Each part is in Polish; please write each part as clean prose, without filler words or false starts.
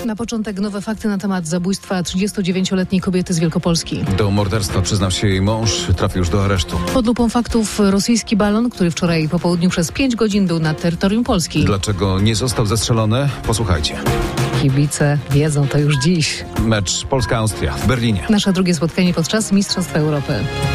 Na początek nowe fakty na temat zabójstwa 39-letniej kobiety z Wielkopolski. Do morderstwa przyznał się jej mąż, trafił już do aresztu. Pod lupą faktów rosyjski balon, który wczoraj po południu przez 5 godzin był nad terytorium Polski. Dlaczego nie został zestrzelony? Posłuchajcie. Kibice wiedzą to już dziś. Mecz Polska-Austria w Berlinie. Nasze drugie spotkanie podczas Mistrzostw Europy.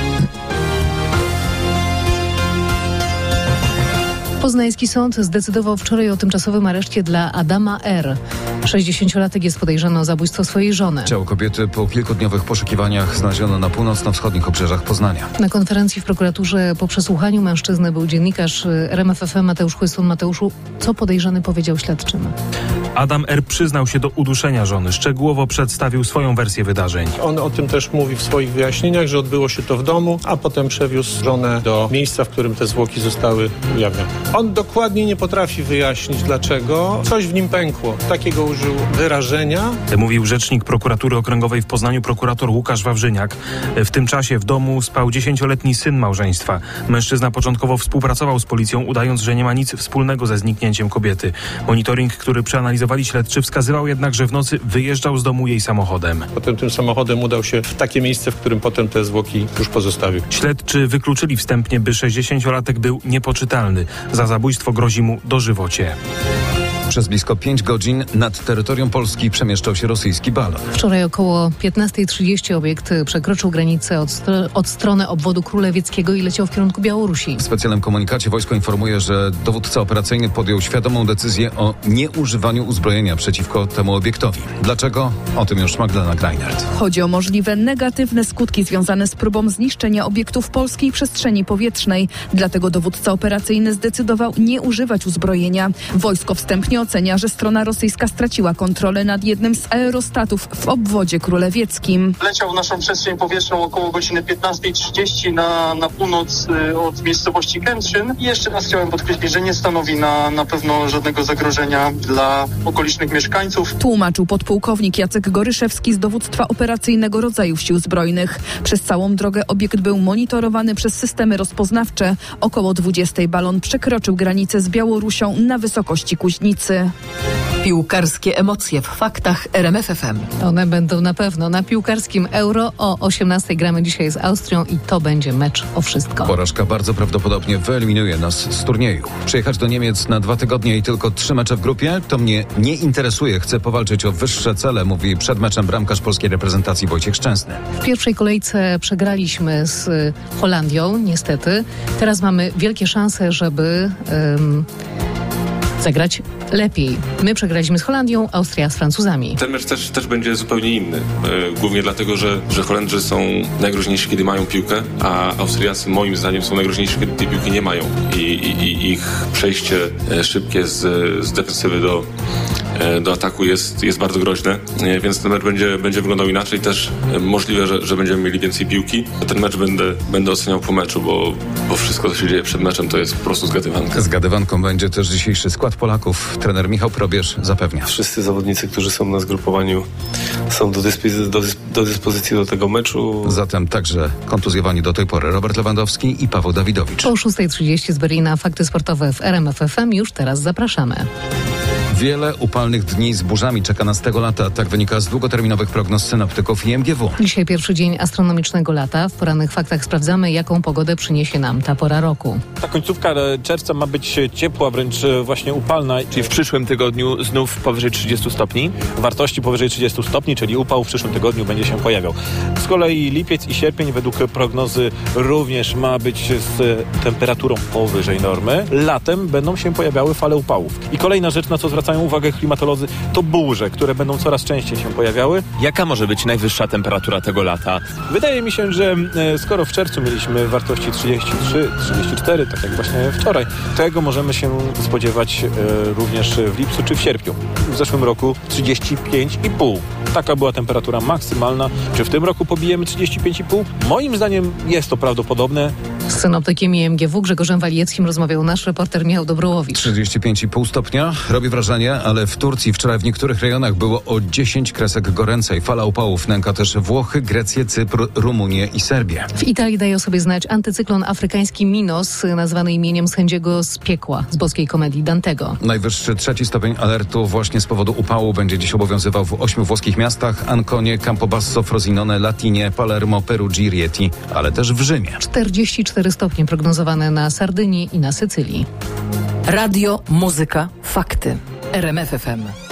Poznański sąd zdecydował wczoraj o tymczasowym areszcie dla Adama R. 60-latek jest podejrzany o zabójstwo swojej żony. Ciało kobiety po kilkudniowych poszukiwaniach znaleziono na północno-wschodnich obrzeżach Poznania. Na konferencji w prokuraturze po przesłuchaniu mężczyzny był dziennikarz RMF FM Mateusz Chłystun. Mateuszu, co podejrzany powiedział śledczym? Adam R. przyznał się do uduszenia żony. Szczegółowo przedstawił swoją wersję wydarzeń. On o tym też mówi w swoich wyjaśnieniach, że odbyło się to w domu, a potem przewiózł żonę do miejsca, w którym te zwłoki zostały ujawnione. On dokładnie nie potrafi wyjaśnić dlaczego. Coś w nim pękło. Takiego użył wyrażenia. Mówił rzecznik prokuratury okręgowej w Poznaniu prokurator Łukasz Wawrzyniak. W tym czasie w domu spał 10-letni syn małżeństwa. Mężczyzna początkowo współpracował z policją, udając, że nie ma nic wspólnego ze zniknięciem kobiety. Monitoring, który przeanalizowali śledczy, wskazywał jednak, że w nocy wyjeżdżał z domu jej samochodem. Potem tym samochodem udał się w takie miejsce, w którym potem te zwłoki już pozostawił. Śledczy wykluczyli wstępnie, by 60-latek był niepoczytalny. Za zabójstwo grozi mu dożywocie. Przez blisko 5 godzin nad terytorium Polski przemieszczał się rosyjski balon. Wczoraj około 15:30 obiekt przekroczył granicę od strony obwodu królewieckiego i leciał w kierunku Białorusi. W specjalnym komunikacie wojsko informuje, że dowódca operacyjny podjął świadomą decyzję o nieużywaniu uzbrojenia przeciwko temu obiektowi. Dlaczego? O tym już Magdalena Greinert. Chodzi o możliwe negatywne skutki związane z próbą zniszczenia obiektów polskiej przestrzeni powietrznej. Dlatego dowódca operacyjny zdecydował nie używać uzbrojenia. Wojsko wstępnie ocenia, że strona rosyjska straciła kontrolę nad jednym z aerostatów w obwodzie królewieckim. Leciał w naszą przestrzeń powietrzną około godziny 15:30 na północ od miejscowości Kętrzyn. I jeszcze raz chciałem podkreślić, że nie stanowi na pewno żadnego zagrożenia dla okolicznych mieszkańców. Tłumaczył podpułkownik Jacek Goryszewski z dowództwa operacyjnego rodzajów Sił Zbrojnych. Przez całą drogę obiekt był monitorowany przez systemy rozpoznawcze. Około 20:00 balon przekroczył granicę z Białorusią na wysokości Kuźnicy. Piłkarskie emocje w faktach RMF FM. One będą na pewno na piłkarskim Euro. O 18:00 gramy dzisiaj z Austrią i to będzie mecz o wszystko. Porażka bardzo prawdopodobnie wyeliminuje nas z turnieju. Przyjechać do Niemiec na 2 tygodnie i tylko 3 mecze w grupie? To mnie nie interesuje. Chcę powalczyć o wyższe cele, mówi przed meczem bramkarz polskiej reprezentacji Wojciech Szczęsny. W pierwszej kolejce przegraliśmy z Holandią, niestety. Teraz mamy wielkie szanse, żeby zagrać lepiej. My przegraliśmy z Holandią, Austria z Francuzami. Ten mecz też będzie zupełnie inny. Głównie dlatego, że Holendrzy są najgroźniejsi, kiedy mają piłkę, a Austriacy moim zdaniem są najgroźniejsi, kiedy tej piłki nie mają. I ich przejście szybkie z defensywy do ataku jest bardzo groźne, więc ten mecz będzie wyglądał inaczej. Też możliwe, że będziemy mieli więcej piłki. Ten mecz będę oceniał po meczu, bo wszystko, co się dzieje przed meczem, to jest po prostu zgadywanka. Zgadywanką będzie też dzisiejszy skład Polaków. Trener Michał Probierz zapewnia. Wszyscy zawodnicy, którzy są na zgrupowaniu, są do dyspozycji do tego meczu. Zatem także kontuzjowani do tej pory Robert Lewandowski i Paweł Dawidowicz. Po 6:30 z Berlina fakty sportowe w RMF FM. Już teraz zapraszamy. Wiele upalnych dni z burzami czeka nas tego lata. Tak wynika z długoterminowych prognoz synoptyków i MGW. Dzisiaj pierwszy dzień astronomicznego lata. W porannych faktach sprawdzamy, jaką pogodę przyniesie nam ta pora roku. Ta końcówka czerwca ma być ciepła, wręcz właśnie upalna. Czyli w przyszłym tygodniu znów powyżej 30 stopni? Wartości powyżej 30 stopni, czyli upał w przyszłym tygodniu będzie się pojawiał. Z kolei lipiec i sierpień według prognozy również ma być z temperaturą powyżej normy. Latem będą się pojawiały fale upałów. I kolejna rzecz, na co zwracają uwagę klimatolodzy, to burze, które będą coraz częściej się pojawiały. Jaka może być najwyższa temperatura tego lata? Wydaje mi się, że skoro w czerwcu mieliśmy wartości 33, 34, tak jak właśnie wczoraj, tego możemy się spodziewać również w lipcu czy w sierpniu. W zeszłym roku 35,5. Taka była temperatura maksymalna. Czy w tym roku pobijemy 35,5? Moim zdaniem jest to prawdopodobne. Z synoptykiem IMGW Grzegorzem Walieckim rozmawiał nasz reporter Michał Dobrołowicz. 35,5 stopnia. Robi wrażenie, ale w Turcji wczoraj w niektórych rejonach było o 10 kresek goręcej. Fala upałów nęka też Włochy, Grecję, Cypr, Rumunię i Serbię. W Italii daje o sobie znać antycyklon afrykański Minos, nazwany imieniem sędziego z piekła z boskiej komedii Dantego. Najwyższy 3 stopień alertu właśnie z powodu upału będzie dziś obowiązywał w 8 włoskich miastach: Anconie, Campobasso, Frosinone, Latinie, Palermo, Perugii, Rieti, ale też w Rzymie. 44 stopnie prognozowane na Sardynii i na Sycylii. Radio, muzyka, fakty. RMF FM.